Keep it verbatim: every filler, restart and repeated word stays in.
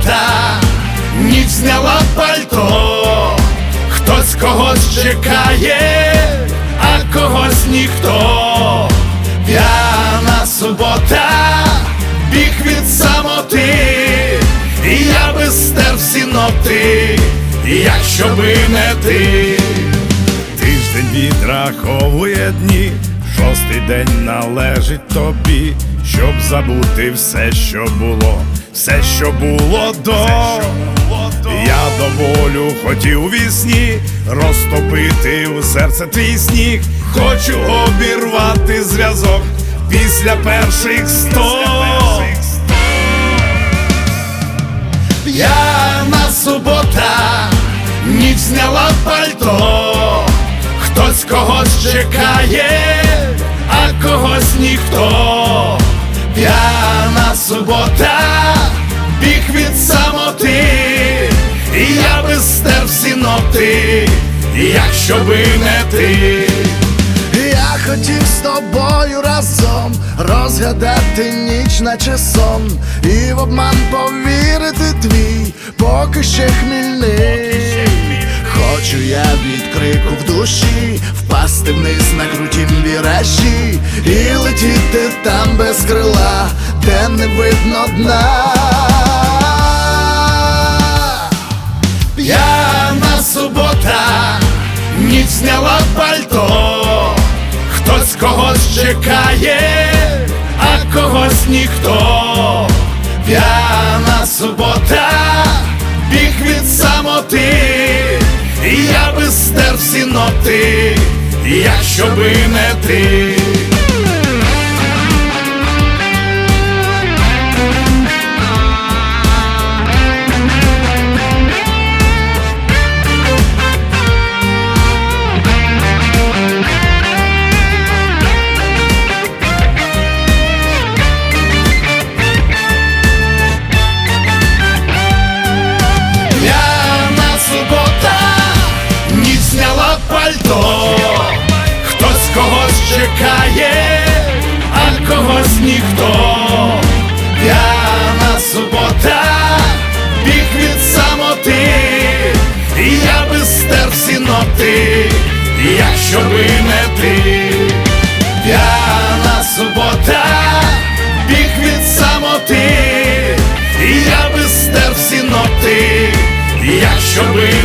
субота, ніч зняла пальто, хтось когось чекає, а когось ніхто. П'яна субота, біг від самоти, і я би стер всі ноти, якщо би не ти. Тиждень відраховує дні, шостий день належить тобі, щоб забути все, що було, все, що було до. Я до болю хотів у вісні розтопити у серце твій сніг. Хочу обірвати зв'язок після перших сто. П'яна субота, ніч зняла пальто, хтось когось чекає, а когось ніхто. П'яна субота, біг від самоти, і я би стер всі ноти, якщо би не ти. Я хотів з тобою разом розгадати ніч, наче сон, і в обман повірити твій, поки ще хмільний. Хочу я від крику в душі впасти вниз на крутім віражі і летіти там без крила, де не видно дна. П'яна субота, ніч зняла пальто, хтось когось чекає, а когось ніхто. П'яна субота, біг від самоти, і я би стер всі ноти, якщо би не ти. Пальто, хтось когось чекає, а когось ніхто. П'яна субота, біг від самоти, і я би стер всі ноти, якщо би не ти. П'яна субота, біг від самоти, і я би стер всі ноти, якщо би